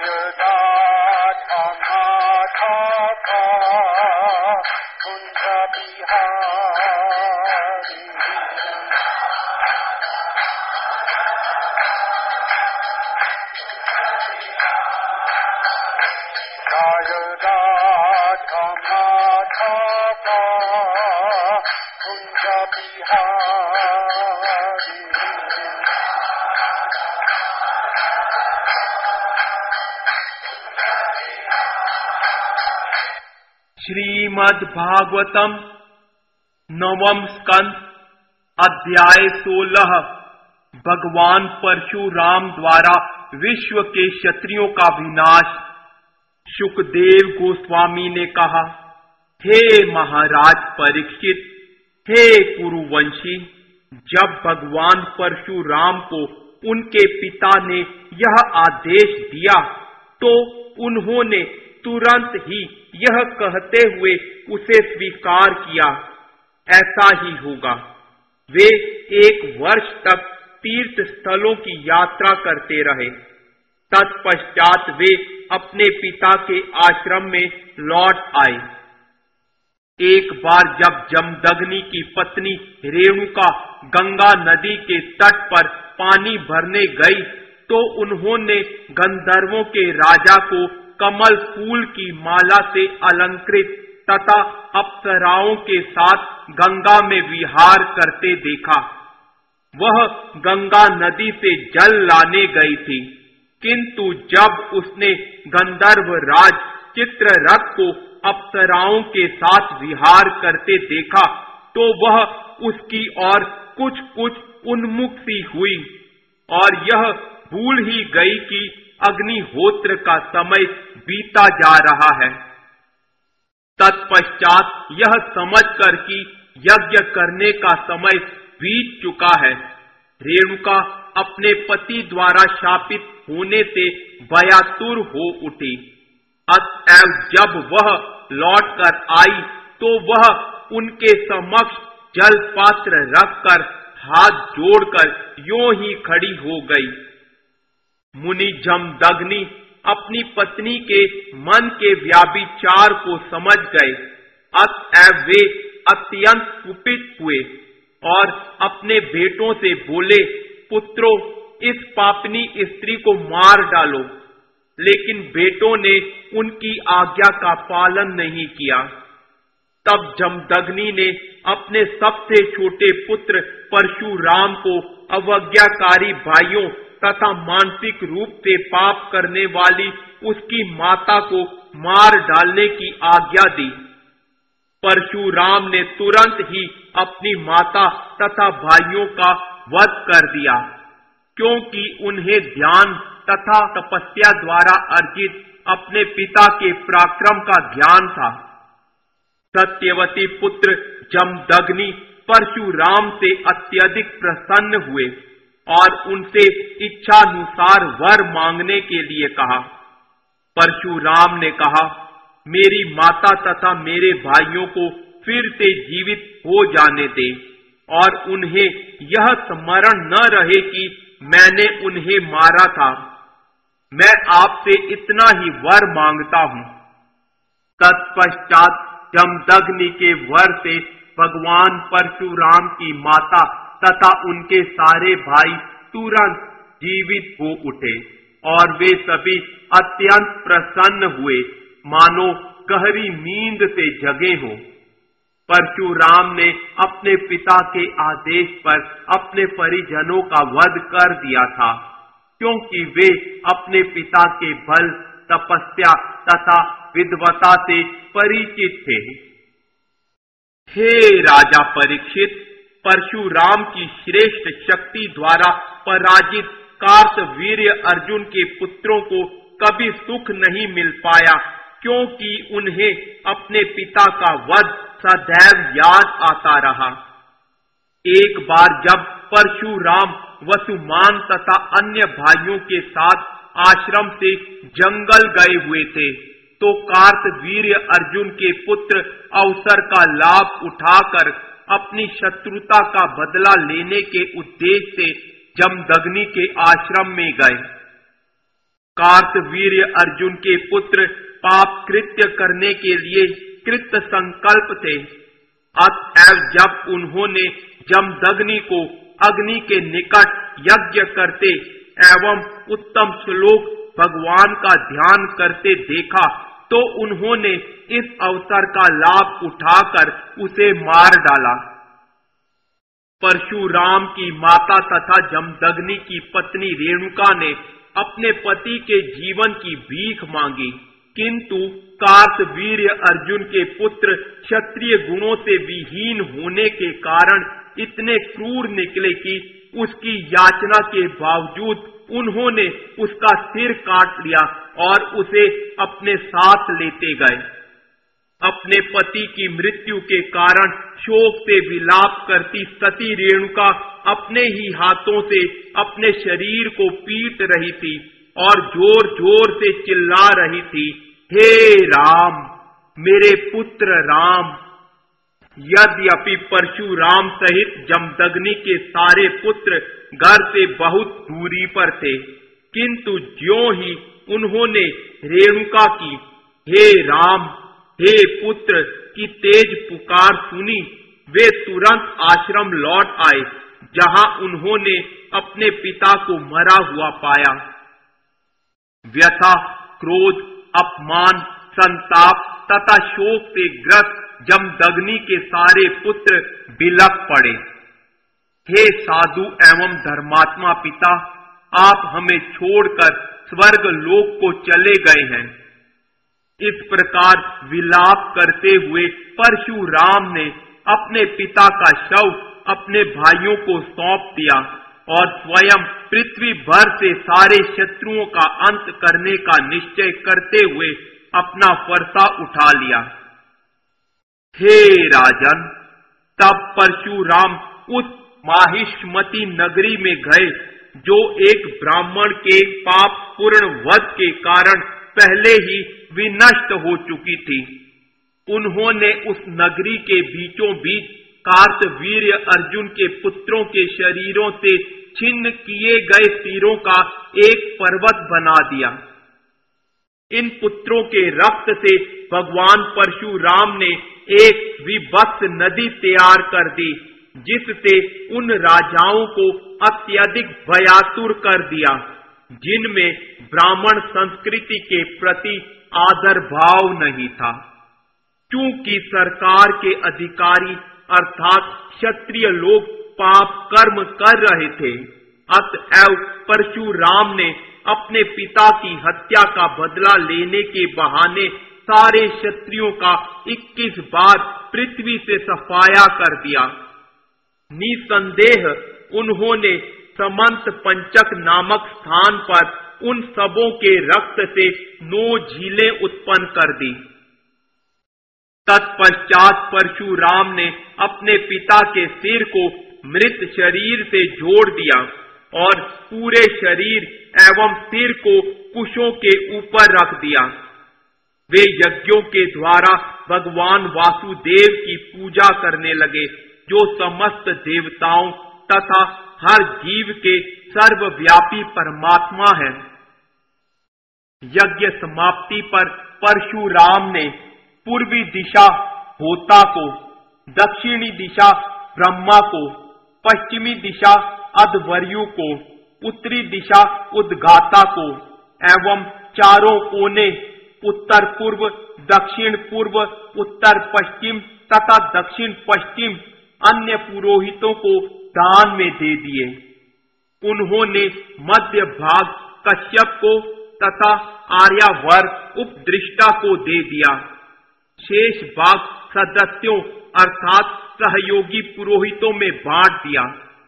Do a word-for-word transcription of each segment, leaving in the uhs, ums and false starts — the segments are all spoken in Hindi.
श्रीमद् भागवतम नवम स्कंद अध्याय सोलह। भगवान परशुराम द्वारा विश्व के क्षत्रियों का विनाश। शुकदेव गोस्वामी ने कहा, हे महाराज परीक्षित, हे कुरुवंशी, जब भगवान परशुराम को उनके पिता ने यह आदेश दिया तो उन्होंने तुरंत ही यह कहते हुए उसे स्वीकार किया, ऐसा ही होगा। वे एक वर्ष तक तीर्थ स्थलों की यात्रा करते रहे। तत्पश्चात वे अपने पिता के आश्रम में लौट आए। एक बार जब जमदग्नि की पत्नी रेणुका गंगा नदी के तट पर पानी भरने गई तो उन्होंने गंधर्वों के राजा को कमल फूल की माला से अलंकृत तथा अप्सराओं के साथ गंगा में विहार करते देखा। वह गंगा नदी से जल लाने गई थी, किंतु जब उसने गंधर्व राज चित्ररथ को अप्सराओं के साथ विहार करते देखा तो वह उसकी ओर कुछ कुछ उन्मुख सी हुई और यह भूल ही गई कि अग्निहोत्र का समय बीता जा रहा है। तत्पश्चात यह समझकर कि यज्ञ करने का समय बीत चुका है, रेणुका अपने पति द्वारा शापित होने से भयातुर हो उठी। अतएव जब वह लौटकर आई तो वह उनके समक्ष जल पात्र रखकर हाथ जोड़कर यों ही खड़ी हो गई। मुनि जमदग्नि अपनी पत्नी के मन के व्याभिचार को समझ गए। अतएव वे अत्यंत कुपित हुए और अपने बेटों से बोले, पुत्रों, इस पापनी स्त्री को मार डालो। लेकिन बेटों ने उनकी आज्ञा का पालन नहीं किया। तब जमदग्नि ने अपने सबसे छोटे पुत्र परशुराम को अवज्ञाकारी भाइयों तथा मानसिक रूप से पाप करने वाली उसकी माता को मार डालने की आज्ञा दी। परशुराम ने तुरंत ही अपनी माता तथा भाइयों का वध कर दिया, क्योंकि उन्हें ध्यान तथा तपस्या द्वारा अर्जित अपने पिता के पराक्रम का ज्ञान था। सत्यवती पुत्र जमदग्नि परशुराम से अत्यधिक प्रसन्न हुए और उनसे इच्छानुसार वर मांगने के लिए कहा। परशुराम ने कहा, मेरी माता तथा मेरे भाइयों को फिर से जीवित हो जाने दे और उन्हें यह स्मरण न रहे कि मैंने उन्हें मारा था। मैं आपसे इतना ही वर मांगता हूं। तत्पश्चात जमदग्नि के वर से भगवान परशुराम की माता तथा उनके सारे भाई तुरंत जीवित हो उठे और वे सभी अत्यंत प्रसन्न हुए, मानो गहरी नींद से जगे हों। परशुराम ने अपने पिता के आदेश पर अपने परिजनों का वध कर दिया था, क्योंकि वे अपने पिता के बल, तपस्या तथा विद्वता से परिचित थे। हे राजा परीक्षित, परशुराम की श्रेष्ठ शक्ति द्वारा पराजित कार्तवीर्य अर्जुन के पुत्रों को कभी सुख नहीं मिल पाया, क्योंकि उन्हें अपने पिता का वध सदैव याद आता रहा। एक बार जब परशुराम वसुमान तथा अन्य भाइयों के साथ आश्रम से जंगल गए हुए थे तो कार्तवीर्य अर्जुन के पुत्र अवसर का लाभ उठाकर अपनी शत्रुता का बदला लेने के उद्देश्य से जमदग्नि के आश्रम में गए। कार्तवीर्य अर्जुन के पुत्र पाप कृत्य करने के लिए कृत संकल्प थे। अतएव जब उन्होंने जमदग्नि को अग्नि के निकट यज्ञ करते एवं उत्तम श्लोक भगवान का ध्यान करते देखा तो उन्होंने इस अवसर का लाभ उठाकर उसे मार डाला। परशुराम की माता तथा जमदग्नि की पत्नी रेणुका ने अपने पति के जीवन की भीख मांगी, किंतु कार्तवीर्य अर्जुन के पुत्र क्षत्रिय गुणों से विहीन होने के कारण इतने क्रूर निकले कि उसकी याचना के बावजूद उन्होंने उसका सिर काट लिया और उसे अपने साथ लेते गए। अपने पति की मृत्यु के कारण शोक से विलाप करती सती रेणुका अपने ही हाथों से अपने शरीर को पीट रही थी और जोर जोर से चिल्ला रही थी, हे राम, मेरे पुत्र राम। यद्यपि परशुराम सहित जमदग्नि के सारे पुत्र घर से बहुत दूरी पर थे, किंतु ज्यों ही उन्होंने रेणुका की हे राम, हे पुत्र की तेज पुकार सुनी, वे तुरंत आश्रम लौट आए, जहां उन्होंने अपने पिता को मरा हुआ पाया। व्यथा, क्रोध, अपमान, संताप तथा शोक से ग्रस्त जमदग्नि के सारे पुत्र बिलख पड़े। हे साधु एवं धर्मात्मा पिता, आप हमें छोड़कर स्वर्ग लोक को चले गए हैं। इस प्रकार विलाप करते हुए परशुराम ने अपने पिता का शव अपने भाइयों को सौंप दिया और स्वयं पृथ्वी भर से सारे शत्रुओं का अंत करने का निश्चय करते हुए अपना फरसा उठा लिया। हे राजन, तब परशुराम उस माहिष्मती नगरी में गए जो एक ब्राह्मण के पाप पूर्ण वध के कारण पहले ही विनष्ट हो चुकी थी। उन्होंने उस नगरी के बीचों बीच कार्तवीर्य अर्जुन के पुत्रों के शरीरों से छिन्न किए गए सिरों का एक पर्वत बना दिया। इन पुत्रों के रक्त से भगवान परशुराम ने एक विभत्स नदी तैयार कर दी, जिससे उन राजाओं को अत्यधिक भयातुर कर दिया, जिनमें ब्राह्मण संस्कृति के प्रति आदर भाव नहीं था। चूंकि सरकार के अधिकारी अर्थात क्षत्रिय लोग पाप कर्म कर रहे थे, अतएव परशुराम ने अपने पिता की हत्या का बदला लेने के बहाने सारे क्षत्रियों का इक्कीस बार पृथ्वी से सफाया कर दिया। निसंदेह उन्होंने समंत पंचक नामक स्थान पर उन सबों के रक्त से नौ झीलें उत्पन्न कर दी। तत्पश्चात परशुराम ने अपने पिता के सिर को मृत शरीर से जोड़ दिया और पूरे शरीर एवं सिर को कुशों के ऊपर रख दिया। वे यज्ञों के द्वारा भगवान वासुदेव की पूजा करने लगे, जो समस्त देवताओं तथा हर जीव के सर्वव्यापी परमात्मा है। यज्ञ समाप्ति पर परशुराम ने पूर्वी दिशा होता को, दक्षिणी दिशा ब्रह्मा को, पश्चिमी दिशा अध्वर्यु को, उत्तरी दिशा उद्गाता को एवं चारों कोने उत्तर पूर्व, दक्षिण पूर्व, उत्तर पश्चिम तथा दक्षिण पश्चिम अन्य पुरोहितों को दान में दे दिए। उन्होंने मध्य भाग कश्यप को तथा आर्यावर्त उपदृष्टा को दे दिया। शेष भाग सदस्यों अर्थात सहयोगी पुरोहितों में बांट दिया।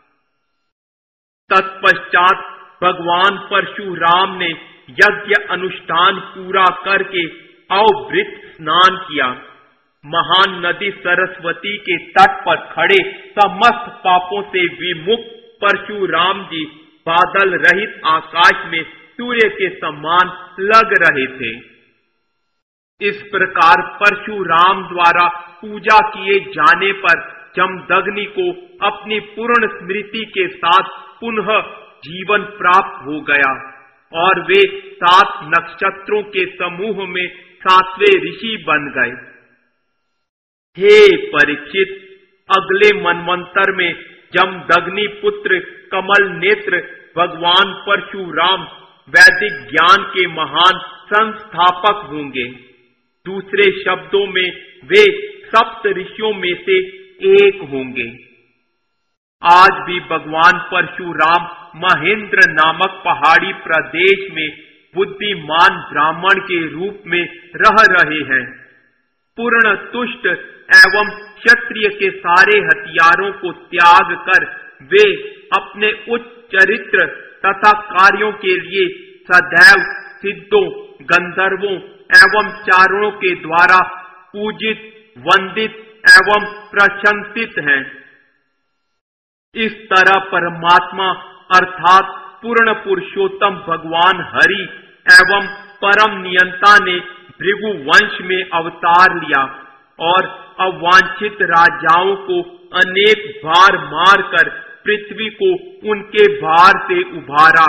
तत्पश्चात भगवान परशुराम ने यज्ञ अनुष्ठान पूरा करके अवभृत स्नान किया। महान नदी सरस्वती के तट पर खड़े समस्त पापों से विमुक्त परशुराम जी बादल रहित आकाश में सूर्य के समान लग रहे थे। इस प्रकार परशुराम द्वारा पूजा किए जाने पर जमदग्नि को अपनी पूर्ण स्मृति के साथ पुनः जीवन प्राप्त हो गया और वे सात नक्षत्रों के समूह में सातवें ऋषि बन गए। हे परीक्षित, अगले मनवंतर में जमदग्नि पुत्र कमल नेत्र भगवान परशुराम वैदिक ज्ञान के महान संस्थापक होंगे। दूसरे शब्दों में वे सप्त ऋषियों में से एक होंगे। आज भी भगवान परशुराम महेंद्र नामक पहाड़ी प्रदेश में बुद्धिमान ब्राह्मण के रूप में रह रहे हैं। पूर्ण तुष्ट एवं क्षत्रिय के सारे हथियारों को त्याग कर वे अपने उच्च चरित्र तथा कार्यों के लिए सदैव सिद्धों, गंधर्वों एवं चारणों के द्वारा पूजित, वंदित एवं प्रशंसित हैं। इस तरह परमात्मा अर्थात पूर्ण पुरुषोत्तम भगवान हरि एवं परम नियंता ने भृगु वंश में अवतार लिया और अवांछित राजाओं को अनेक बार मारकर पृथ्वी को उनके भार से उभारा।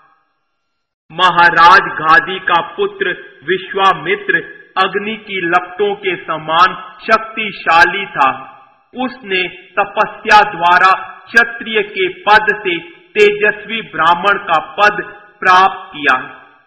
महाराज गादी का पुत्र विश्वामित्र अग्नि की लपटों के समान शक्तिशाली था। उसने तपस्या द्वारा क्षत्रिय के पद से तेजस्वी ब्राह्मण का पद प्राप्त किया।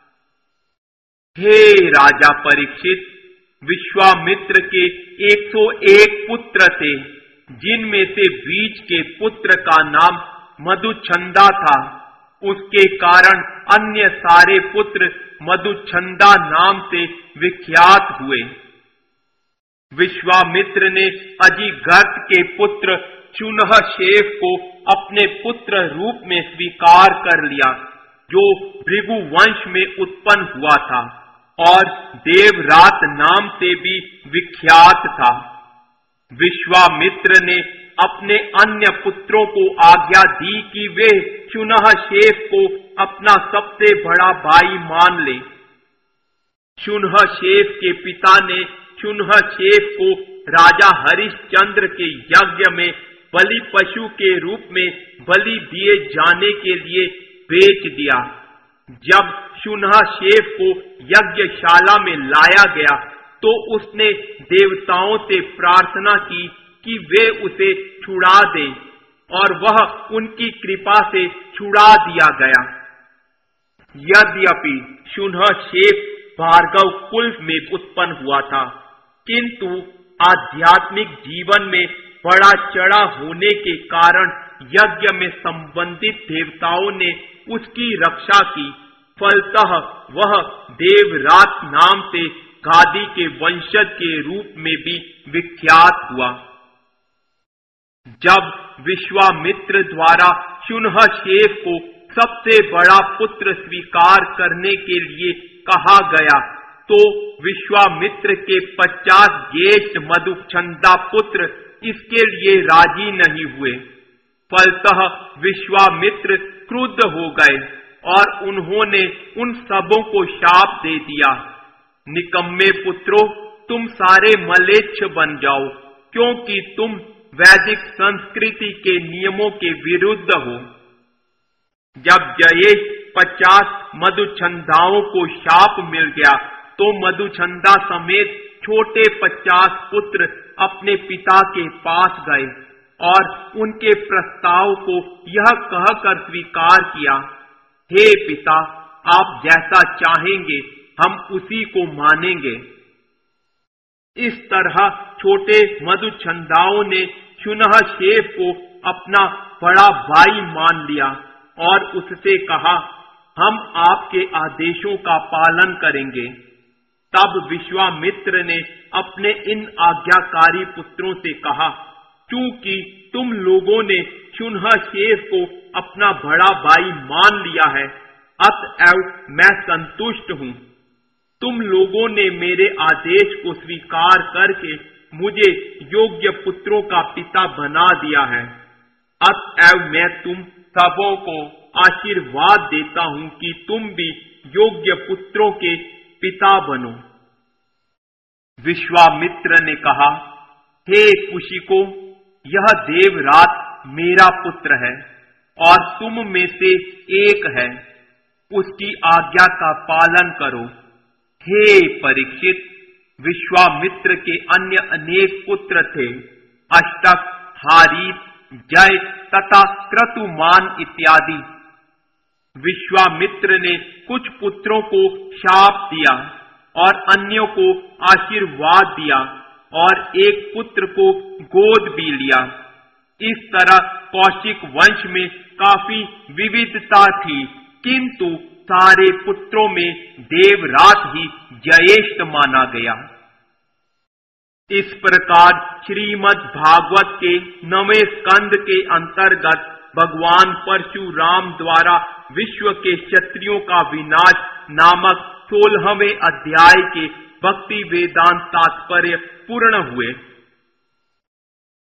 हे राजा परीक्षित, विश्वामित्र के एक सौ एक पुत्र थे, जिनमें से बीच के पुत्र का नाम मधुछंदा था। उसके कारण अन्य सारे पुत्र मधुछंदा नाम से विख्यात हुए। विश्वामित्र ने अजिगर्त के पुत्र चुनहशेफ को अपने पुत्र रूप में स्वीकार कर लिया, जो भृगु वंश में उत्पन्न हुआ था और देवरात नाम से भी विख्यात था। विश्वामित्र ने अपने अन्य पुत्रों को आज्ञा दी कि वे चुनहशेफ को अपना सबसे बड़ा भाई मान ले। चुनहशेफ के पिता ने चुनहशेफ को राजा हरिश्चंद्र के यज्ञ में बलि पशु के रूप में बलि दिए जाने के लिए बेच दिया। जब चुनहशेफ को यज्ञशाला में लाया गया तो उसने देवताओं से प्रार्थना की कि वे उसे छुड़ा दें, और वह उनकी कृपा से छुड़ा दिया गया। यद्यपि चुनहशेफ भार्गव कुल में उत्पन्न हुआ था, किंतु आध्यात्मिक जीवन में बड़ा चढ़ा होने के कारण यज्ञ में संबंधित देवताओं ने उसकी रक्षा की। फलतः वह देवरात नाम से गादी के वंशज के रूप में भी विख्यात हुआ। जब विश्वामित्र द्वारा चुनहशेफ को सबसे बड़ा पुत्र स्वीकार करने के लिए कहा गया तो विश्वामित्र के पचास ज्येष्ठ मधुछंदा पुत्र इसके लिए राजी नहीं हुए। फलतः विश्वामित्र क्रुद्ध हो गए और उन्होंने उन सबों को शाप दे दिया, निकम्मे पुत्रों, तुम सारे मलेच्छ बन जाओ, क्योंकि तुम वैदिक संस्कृति के नियमों के विरुद्ध हो। जब जयेश पचास मधुछंदाओं को शाप मिल गया तो मधुछंदा समेत छोटे पचास पुत्र अपने पिता के पास गए और उनके प्रस्ताव को यह कहकर स्वीकार किया, हे पिता, आप जैसा चाहेंगे हम उसी को मानेंगे। इस तरह छोटे मधुछंदाओं ने चुनहशेफ को अपना बड़ा भाई मान लिया और उससे कहा, हम आपके आदेशों का पालन करेंगे। तब विश्वामित्र ने अपने इन आज्ञाकारी पुत्रों से कहा, चूंकि तुम लोगों ने चुनहशेफ को अपना बड़ा भाई मान लिया है, अतएव मैं संतुष्ट हूं। तुम लोगों ने मेरे आदेश को स्वीकार करके मुझे योग्य पुत्रों का पिता बना दिया है। अतएव मैं तुम सबों को आशीर्वाद देता हूं कि तुम भी योग्य पुत्रों के पिता बनो। विश्वामित्र ने कहा, हे कुशिको, यह देवरात मेरा पुत्र है और तुम में से एक है। उसकी आज्ञा का पालन करो। हे परीक्षित, विश्वामित्र के अन्य अनेक पुत्र थे, अष्टक, हारीत, जय तथा क्रतुमान इत्यादि। विश्वामित्र ने कुछ पुत्रों को शाप दिया और अन्यों को आशीर्वाद दिया और एक पुत्र को गोद भी लिया। इस तरह कौशिक वंश में काफी विविधता थी, किंतु सारे पुत्रों में देवराट ही ज्येष्ठ माना गया। इस प्रकार श्रीमद् भागवत के नवें स्कंद के अंतर्गत भगवान परशुराम द्वारा विश्व के क्षत्रियों का विनाश नामक सोलहवें अध्याय के भक्ति वेदांत तात्पर्य पूर्ण हुए।